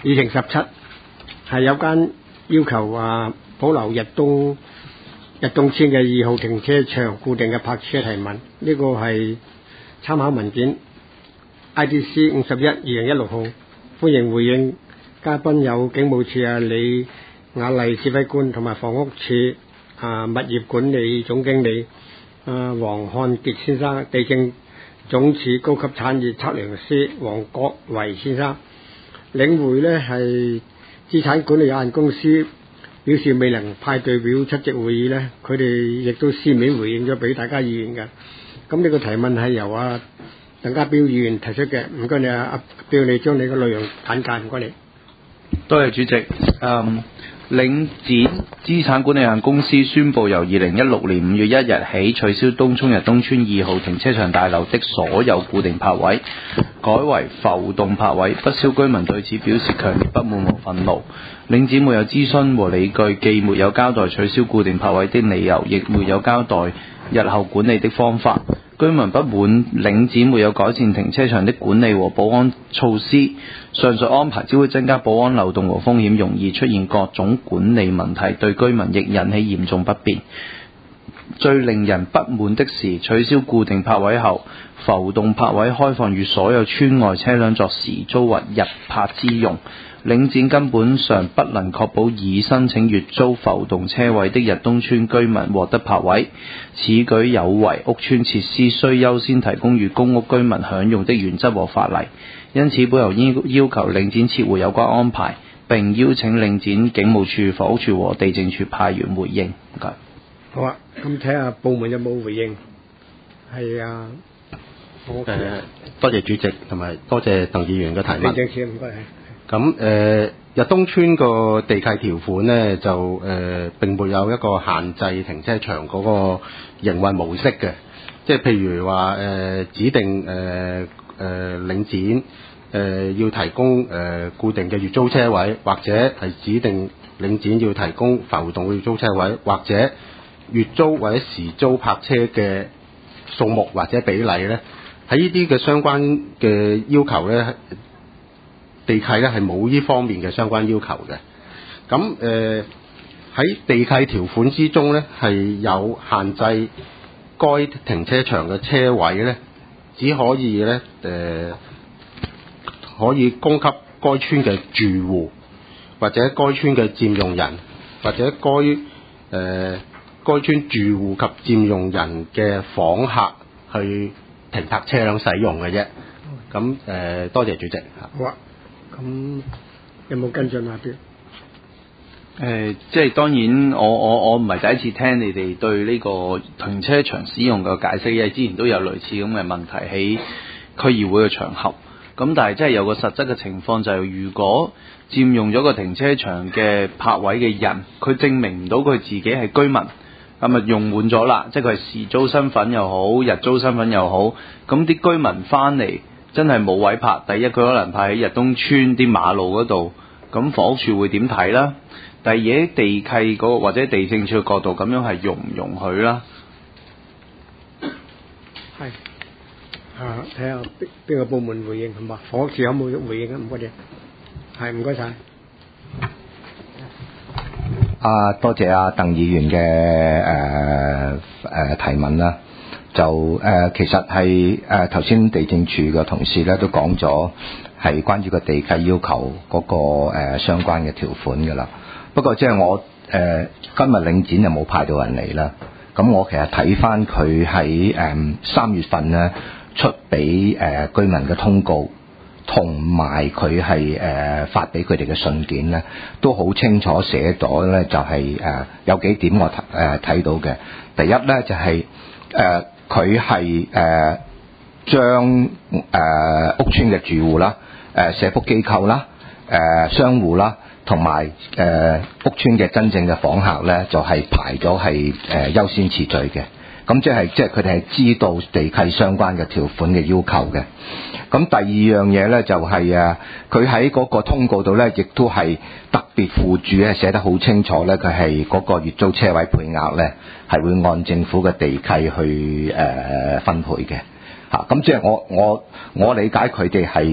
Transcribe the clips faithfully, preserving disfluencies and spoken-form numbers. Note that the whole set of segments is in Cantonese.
議程十七係有關要求話保留日東日東村嘅二號停車場固定嘅泊車提問，呢、這個係參考文件 I D C 五十一二零一六號，歡迎回應。嘉賓有警務處啊李雅麗指揮官同埋房屋處啊物業管理總經理啊黃漢傑先生，地政總署高級產業測量師黃國維先生。領匯呢係資產管理有限公司表示未能派代表出席會議呢，佢哋亦都書面回應咗俾大家議員嘅。咁呢個提問係由啊鄧家彪議員提出嘅，唔該你啊阿彪，你將你個內容簡介，唔該你。 多謝主席。嗯，領展資產管理有限公司宣布，由二零一六年五月一日起取消東涌日東村二號停車場大樓的所有固定泊位，改為浮動泊位。不少居民對此表示強烈不滿和憤怒。領展沒有諮詢和理據，既沒有交代取消固定泊位的理由，亦沒有交代日後管理的方法。居民不滿領展沒有改善停車場的管理和保安措施，上述安排只會增加保安漏洞和風險，容易出現各種管理問題，對居民亦引起嚴重不便。最令人不滿的是，取消固定泊位後，浮動泊位開放予所有村外車輛作時租或日泊之用。領展根本上不能確保已申請月租浮動車位的日東村居民獲得泊位，此舉有違屋邨設施須優先提供予公屋居民享用的原則和法例。因此，本人要要求領展撤回有關安排，並邀請領展、警務處、房屋處和地政處派員回應。唔該。 好啊，咁睇下部門有冇回應。係啊， 誒、呃，多謝主席同埋多謝鄧議員嘅提問。 地政處唔該。 咁誒、呃，日東村個地契條款呢，就誒、呃、並沒有一個限制停車場嗰個營運模式嘅，即係譬如話誒、呃、指定誒誒、呃呃、領展誒、呃、要提供誒、呃、固定嘅月租車位，或者係指定領展要提供浮動嘅月租車位，或者月租或者時租泊車嘅數目或者比例咧，喺呢啲嘅相關嘅要求咧。地契咧係冇呢方面嘅相關要求嘅，咁誒喺地契條款之中咧係有限制，該停車場嘅車位咧只可以咧誒、呃、可以供給該村嘅住戶，或者該村嘅佔用人，或者該誒、呃、該村住戶及佔用人嘅訪客去停泊車輛使用嘅啫。咁誒、呃、多謝主席。 好啊。咁有冇跟進啊？邊？ 誒，即係當然我，我我我唔係第一次聽你哋對呢個停車場使用嘅解釋，因為之前都有類似咁嘅問題喺區議會嘅場合。咁但係真係有個實質嘅情況就係、是，如果佔用咗個停車場嘅泊位嘅人，佢證明唔到佢自己係居民，咁啊用滿咗啦，即係佢係時租身份又好，日租身份又好，咁啲居民翻嚟。真係冇位泊，第一佢可能泊喺日東村啲馬路嗰度，咁房屋處會點睇啦？第二喺地契嗰個或者地政處嘅角度，咁樣係容唔容許啦？ 係啊，睇下邊邊個部門回應係嘛？房屋處有冇回應啊？唔該你，係唔該晒。 啊，多謝啊鄧議員嘅誒誒提問啦。就誒、呃、其實係誒頭先地政處嘅同事咧都講咗係關於個地契要求嗰、那個誒、呃、相關嘅條款㗎啦。不過即係我誒、呃、今日領展就冇派到人嚟啦。咁我其實睇翻佢喺誒三月份咧出俾誒、呃、居民嘅通告，同埋佢係誒發俾佢哋嘅信件咧，都好清楚寫咗咧，就係、是、誒、呃、有幾點我誒睇、呃、到嘅。第一咧就係、是、誒。呃佢係誒將誒屋邨嘅住戶啦、誒、呃、社福機構啦、誒、呃、商戶啦，同埋誒屋邨嘅真正嘅訪客咧，就係、是、排咗係誒優先次序嘅。咁即係即係佢哋係知道地契相關嘅條款嘅要求嘅。咁第二樣嘢咧就係、是、啊，佢喺嗰個通告度咧，亦都係特別附註咧寫得好清楚咧，佢係嗰個月租車位配額咧係會按政府嘅地契去誒、呃、分配嘅。嚇、啊，咁即係我我我理解佢哋係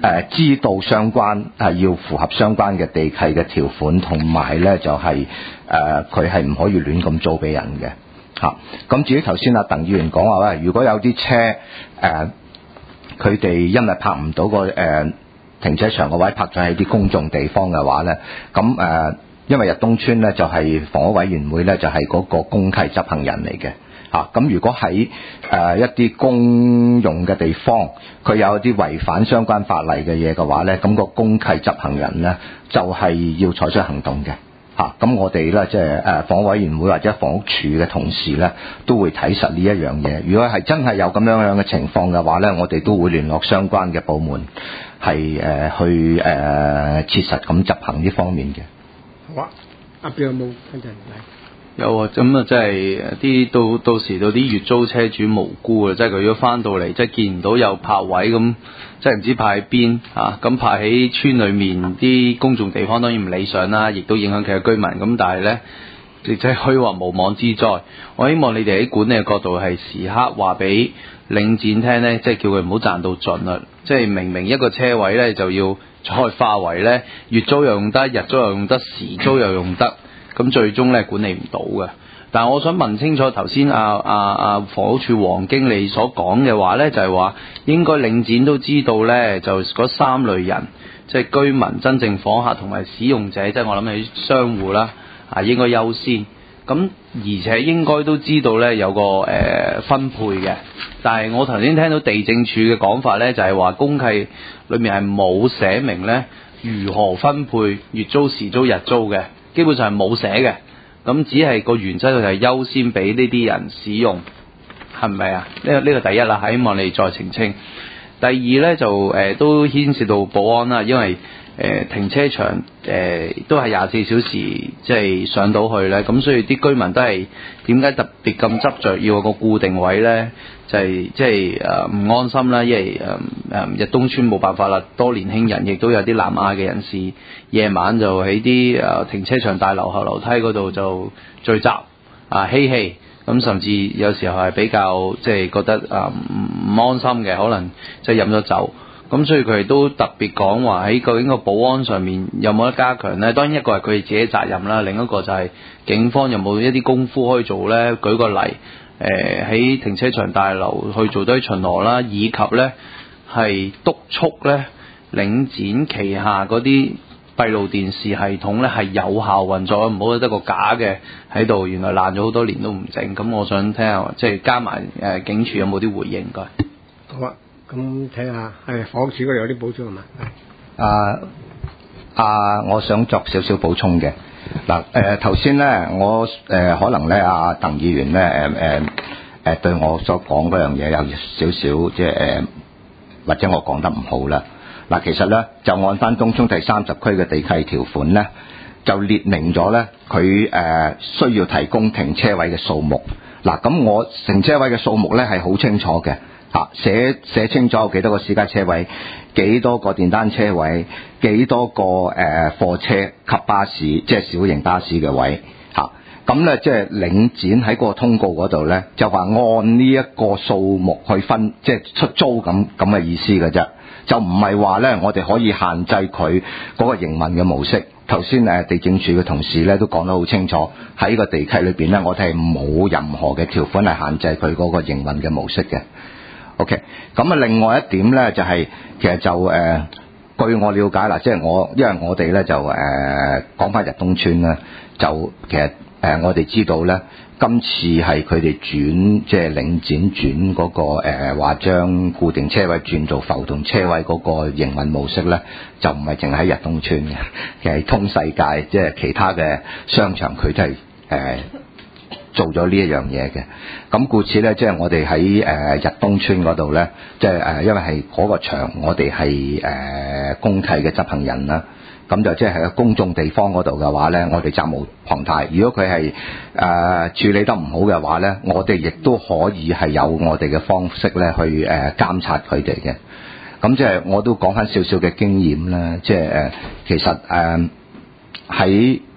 誒知道相關係要符合相關嘅地契嘅條款，同埋咧就係誒佢係唔可以亂咁租俾人嘅嚇。咁、啊、至於頭先阿鄧議員講話咧，如果有啲車誒佢哋因為泊唔到個誒、呃、停車場個位，泊咗喺啲公眾地方嘅話咧，咁誒、呃、因為逸東邨咧就係、是、房屋委員會咧就係、是、嗰個公契執行人嚟嘅。啊，咁如果喺誒、呃、一啲公用嘅地方，佢有啲違反相關法例嘅嘢嘅話咧，咁、那個公契執行人咧就係、是、要採取行動嘅。嚇、啊，咁我哋咧即係誒房屋委員會或者房屋處嘅同事咧都會睇實呢一樣嘢。如果係真係有咁樣樣嘅情況嘅話咧，我哋都會聯絡相關嘅部門係誒、呃、去誒、呃、切實咁執行呢方面嘅。 好啊，阿邊有冇跟住嚟？ 有啊，咁啊，即係啲到到時到啲月租車主無辜啊，即係佢如果翻到嚟，即係見唔到有泊位咁，即係唔知泊喺邊啊？咁泊喺村裏面啲公眾地方當然唔理想啦，亦都影響其他居民。咁但係咧，亦即係可以話無妄之災。我希望你哋喺管理嘅角度係時刻話俾領展聽咧，即係叫佢唔好賺到盡啦。即係明明一個車位咧就要再化為咧月租又用得，日租又用得，時租又用得。咁最終咧管理唔到嘅，但係我想問清楚頭先阿阿阿房屋處黃經理所講嘅話咧，就係話應該領展都知道咧，就嗰三類人，即係居民、真正訪客同埋使用者，即係我諗起商戶啦，啊應該優先。咁而且應該都知道咧有個誒、呃、分配嘅，但係我頭先聽到地政處嘅講法咧，就係話公契裏面係冇寫明咧如何分配月租、時租、日租嘅。基本上係冇寫嘅，咁只係個原則就係優先俾呢啲人使用，係咪啊？呢、這個呢、這個第一啦，希望你再澄清。第二呢，就誒、呃、都牽涉到保安啦，因為誒、呃、停車場誒、呃、都係廿四小時即係上到去呢。咁所以啲居民都係點解特別咁執着要有個固定位呢？就係即係誒唔安心啦，因為誒誒逸東邨冇辦法啦，多年輕人亦都有啲南亞嘅人士，夜晚就喺啲誒停車場大樓後樓梯嗰度就聚集啊嬉戲，咁甚至有時候係比較即係覺得誒唔唔安心嘅，可能即係飲咗酒，咁所以佢哋都特別講話喺究竟個保安上面有冇得加強呢？當然一個係佢哋自己責任啦，另一個就係警方有冇一啲功夫可以做呢？舉個例。誒喺、呃、停車場大樓去做多啲巡邏啦，以及咧係督促咧領展旗下嗰啲閉路電視系統咧係有效運作，唔好得個假嘅喺度，原來爛咗好多年都唔整。咁我想聽下，即係加埋誒、呃、警署有冇啲回應㗎？ 好啊，咁睇下係房署嗰度有啲補充係嘛？ 啊啊，我想作少少補充嘅。嗱誒頭先咧，我誒、呃、可能咧阿鄧議員咧誒誒誒對我所講嗰樣嘢有少少即係誒，或者我講得唔好啦。嗱，其實咧就按翻東涌第三十區嘅地契條款咧，就列明咗咧佢誒需要提供停車位嘅數目。嗱，咁我停車位嘅數目咧係好清楚嘅。啊，寫寫清楚幾多個私家車位，幾多個電單車位，幾多個誒、呃、貨車及巴士，即係小型巴士嘅位嚇。咁咧即係領展喺嗰個通告嗰度咧，就話按呢一個數目去分，即係出租咁咁嘅意思嘅啫，就唔係話咧我哋可以限制佢嗰個營運嘅模式。頭先誒地政處嘅同事咧都講得好清楚，喺個地契裏邊咧，我哋係冇任何嘅條款係限制佢嗰個營運嘅模式嘅。OK， 咁啊，另外一點咧就係、是、其實就誒、呃，據我了解啦，即係我因為我哋咧就誒講翻逸東邨啦，就其實誒、呃、我哋知道咧，今次係佢哋轉即係領展轉嗰、那個誒話將固定車位轉做浮動車位嗰個營運模式咧，就唔係淨係喺逸東邨嘅，其實通世界即係其他嘅商場佢都係誒。呃做咗呢一樣嘢嘅，咁故此咧，即係我哋喺誒逸東邨嗰度咧，即係誒，因為係嗰個場，我哋係誒公契嘅執行人啦，咁就即係喺公眾地方嗰度嘅話咧，我哋責無旁貸。如果佢係誒處理得唔好嘅話咧，我哋亦都可以係有我哋嘅方式咧去誒監察佢哋嘅。咁即係我都講翻少少嘅經驗啦，即係誒其實誒喺。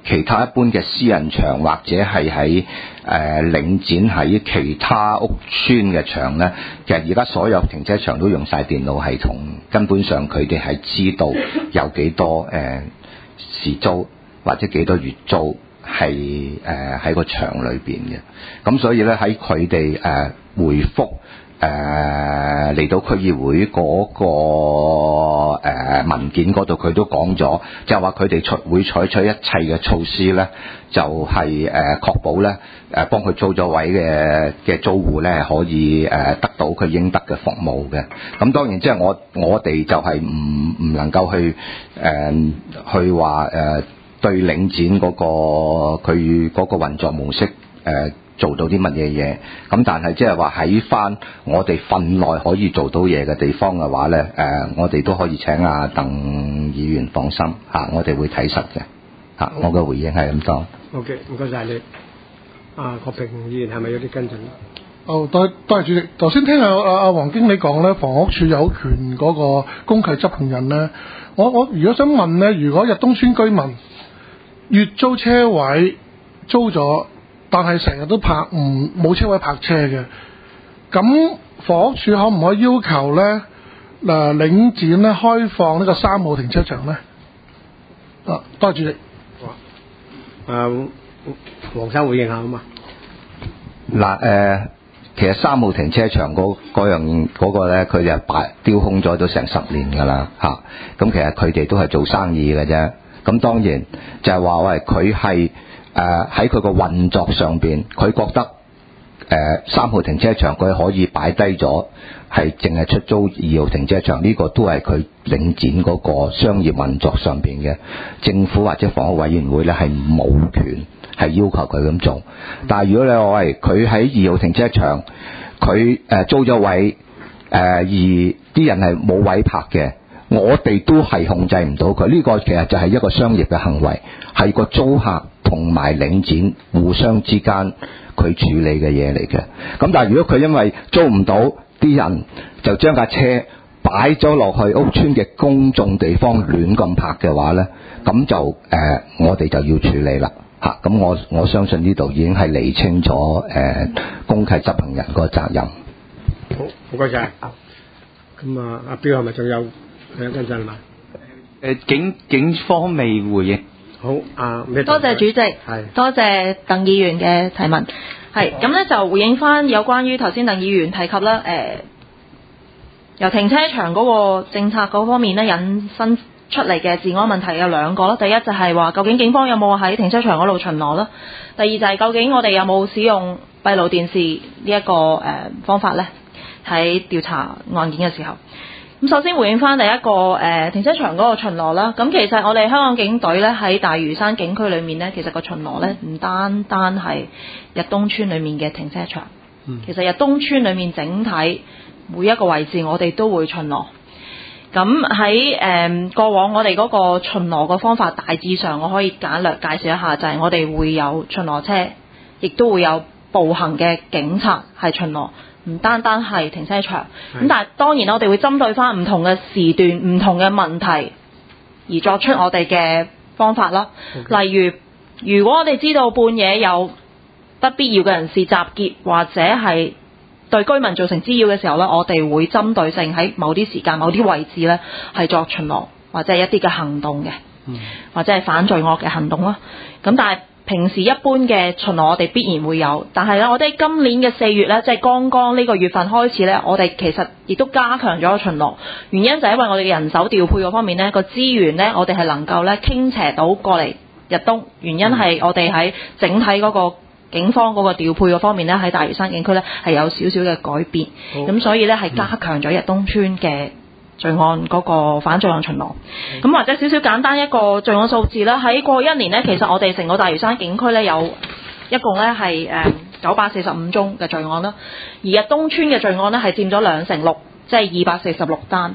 其他一般嘅私人場或者係喺誒領展喺其他屋邨嘅場咧，其實而家所有停車場都用晒電腦系統，根本上佢哋係知道有幾多誒、呃、時租或者幾多月租係誒喺個場裏邊嘅。咁所以咧喺佢哋誒回覆誒嚟、呃、到區議會嗰、那個、呃、文件嗰度，佢都講咗，就係話佢哋採會採取一切嘅措施咧，就係、是、誒、呃、確保咧誒幫佢租咗位嘅嘅租戶咧可以誒、呃、得到佢應得嘅服務嘅。咁當然即係我我哋就係唔唔能夠去誒、呃、去話誒、呃、對領展嗰、那個佢嗰個運作模式誒。呃做到啲乜嘢嘢，咁但係即係話喺翻我哋份內可以做到嘢嘅地方嘅話咧，誒、呃，我哋都可以請阿鄧議員放心嚇、啊，我哋會睇實嘅嚇、啊。我嘅回應係咁多。 OK，唔該晒你。啊，郭平議員係咪有啲跟進？ 哦，多多謝主席。頭先聽阿阿阿黃經理講咧，房屋署有權嗰個公契執行人咧，我我如果想問咧，如果逸東邨居民月租車位租咗，但係成日都泊唔冇車位泊車嘅，咁房屋署可唔可以要求咧嗱、呃、領展咧開放呢個三號停車場咧？啊，多謝主席。 啊，黃生回應下啊嘛。 嗱誒、呃，其實三號停車場嗰嗰樣嗰個咧，佢就擺丟空咗都成十年㗎啦嚇。咁、啊、其實佢哋都係做生意嘅啫。咁當然就係話喂，佢係。誒喺佢個運作上邊，佢覺得誒、呃、三號停車場佢可以擺低咗，係淨係出租二號停車場，呢、這個都係佢領展嗰個商業運作上邊嘅。政府或者房屋委員會咧係冇權係要求佢咁做。但係如果你話喂，佢喺二號停車場，佢誒、呃、租咗位誒、呃，而啲人係冇位泊嘅，我哋都係控制唔到佢。呢、這個其實就係一個商業嘅行為，係個租客同埋領展互相之間佢處理嘅嘢嚟嘅。咁但係如果佢因為租唔到，啲人就將架車擺咗落去屋邨嘅公眾地方亂咁泊嘅話呢，咁就誒、呃、我哋就要處理啦嚇。咁、啊、我我相信呢度已經係釐清咗誒、呃、公契執行人個責任。 好，唔該晒。咁啊，阿標係咪仲有兩跟進嘛？ 誒警警方未回應。 好，啊，咩？ 多謝主席，係多謝鄧議員嘅提問。係咁咧，就回應翻有關於頭先鄧議員提及啦，誒、呃、由停車場嗰個政策嗰方面咧引申出嚟嘅治安問題有兩個啦。第一就係話，究竟警方有冇喺停車場嗰度巡邏啦？第二就係究竟我哋有冇使用閉路電視呢、這、一個誒、呃、方法咧？喺調查案件嘅時候。咁首先回應翻第一個誒、呃、停車場嗰個巡邏啦。咁其實我哋香港警隊咧喺大嶼山警區裏面咧，其實個巡邏咧唔單單係逸東邨裏面嘅停車場，嗯、其實逸東邨裏面整體每一個位置我哋都會巡邏。咁喺誒過往我哋嗰個巡邏嘅方法，大致上我可以簡略介紹一下，就係、是、我哋會有巡邏車，亦都會有步行嘅警察係巡邏。唔單單係停車場，咁但係當然我哋會針對翻唔同嘅時段、唔同嘅問題而作出我哋嘅方法啦。Okay. 例如，如果我哋知道半夜有不必要嘅人士集結，或者係對居民造成滋擾嘅時候呢，我哋會針對性喺某啲時間、某啲位置呢係作巡邏，或者係一啲嘅行動嘅，嗯、或者係反罪惡嘅行動啦。咁但係平時一般嘅巡邏我哋必然會有，但係咧我哋今年嘅四月咧，即係剛剛呢個月份開始咧，我哋其實亦都加強咗巡邏。原因就係因為我哋嘅人手調配嗰方面咧，個資源咧我哋係能夠咧傾斜到過嚟逸東。原因係我哋喺整體嗰個警方嗰個調配嗰方面咧，喺大嶼山警區咧係有少少嘅改變。咁、哦、所以咧係加強咗逸東邨嘅罪案嗰個反罪案巡邏，咁、嗯、或者少少簡單一個罪案數字啦。喺過去一年呢，其實我哋成個大嶼山警區呢，有一共呢係誒九百四十五宗嘅罪案啦，而逸東邨嘅罪案呢，係佔咗兩成六，即係二百四十六單。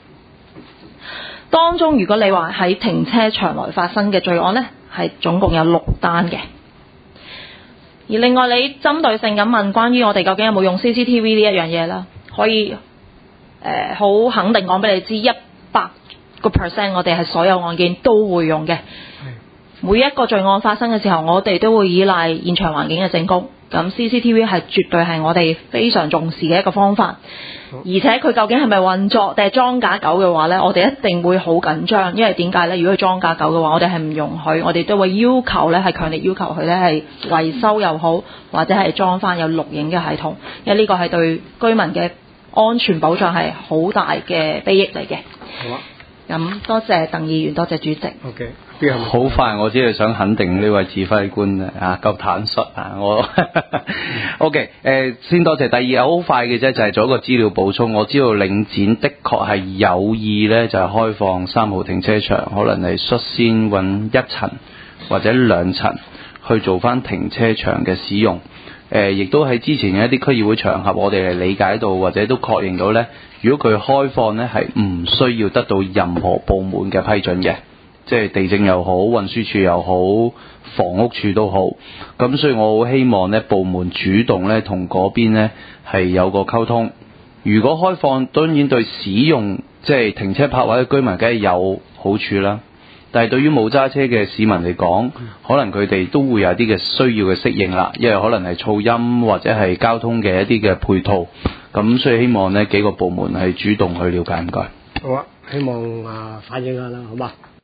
當中如果你話喺停車場內發生嘅罪案呢，係總共有六單嘅。而另外你針對性咁問關於我哋究竟有冇用 C C T V 呢一樣嘢啦，可以。誒好、呃、肯定講俾你知，一百個 percent 我哋係所有案件都會用嘅。 每一個罪案發生嘅時候，我哋都會依賴現場環境嘅證供。咁 C C T V 係絕對係我哋非常重視嘅一個方法。而且佢究竟係咪運作定係裝假狗嘅話呢，我哋一定會好緊張，因為點解呢？如果佢裝假狗嘅話，我哋係唔容許，我哋都會要求呢係強烈要求佢呢係維修又好，或者係裝翻有錄影嘅系統，因為呢個係對居民嘅安全保障係好大嘅裨益嚟嘅。 好啊。 咁多謝鄧議員，多謝主席。 OK， 好快，我只係想肯定呢位指揮官啊，夠坦率啊！我 OK，誒、呃，先多謝。第二好快嘅啫，就係、是、做一個資料補充。我知道領展的確係有意咧，就係、是、開放三號停車場，可能係率先揾一層或者兩層去做翻停車場嘅使用。誒、呃，亦都喺之前嘅一啲區議會場合，我哋係理解到或者都確認到咧，如果佢開放咧，係唔需要得到任何部門嘅批准嘅。即係地政又好，運輸署又好，房屋署都好。咁所以我好希望呢部門主動呢同嗰邊呢係有個溝通。如果開放，當然對使用即係停車泊位嘅居民梗係有好處啦。但係對於冇揸車嘅市民嚟講，可能佢哋都會有啲嘅需要嘅適應啦，因為可能係噪音或者係交通嘅一啲嘅配套。咁所以希望呢幾個部門係主動去了解。唔該。 好啊，希望啊反映下啦，好嘛？